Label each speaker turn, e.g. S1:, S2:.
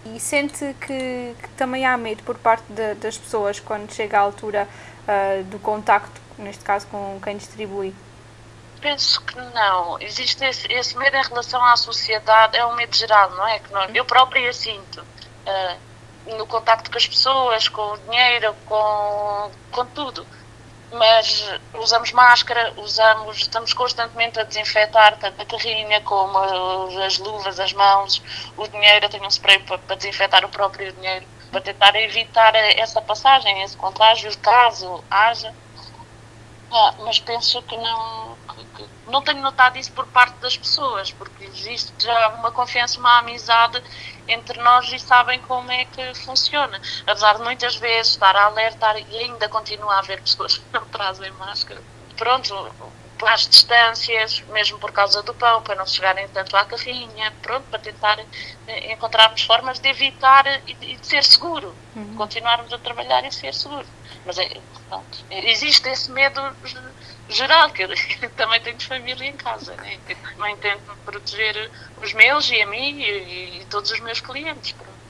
S1: E sente que também há medo por parte das pessoas quando chega à altura do contacto, neste caso com quem distribui?
S2: Penso que não. Existe esse medo em relação à sociedade, é um medo geral, não é? Eu própria sinto. No contacto com as pessoas, com o dinheiro, com tudo. Mas usamos máscara, estamos constantemente a desinfetar tanto a carrinha como as luvas, as mãos, o dinheiro. Eu tenho um spray para desinfetar o próprio dinheiro, para tentar evitar essa passagem, esse contágio, caso haja. Mas penso que não tenho notado isso por parte das pessoas, porque existe já uma confiança, uma amizade entre nós e sabem como é que funciona. Apesar de muitas vezes estar a alertar e ainda continua a haver pessoas que não trazem máscara. Pronto, para as distâncias, mesmo por causa do pão, para não chegarem tanto à carrinha, pronto, para tentar encontrarmos formas de evitar e de ser seguro, continuarmos a trabalhar e ser seguro. Mas pronto, existe esse medo geral, que eu também tenho família em casa, né? Eu também tento proteger os meus e a mim e todos os meus clientes. Pronto.